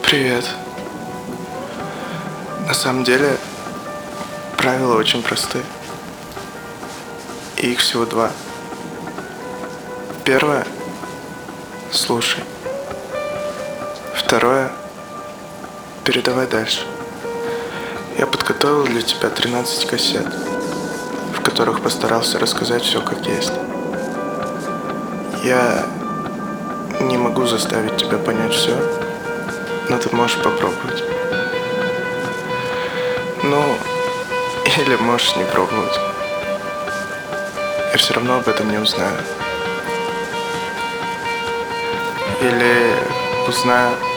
Привет. На самом деле, правила очень простые. И их всего два. Первое — слушай. Второе — передавай дальше. Я подготовил для тебя 13 кассет, в которых постарался рассказать все как есть. Я не могу заставить тебя понять все, но ты можешь попробовать. Ну, или можешь не пробовать. Я все равно об этом не узнаю. Или узнаю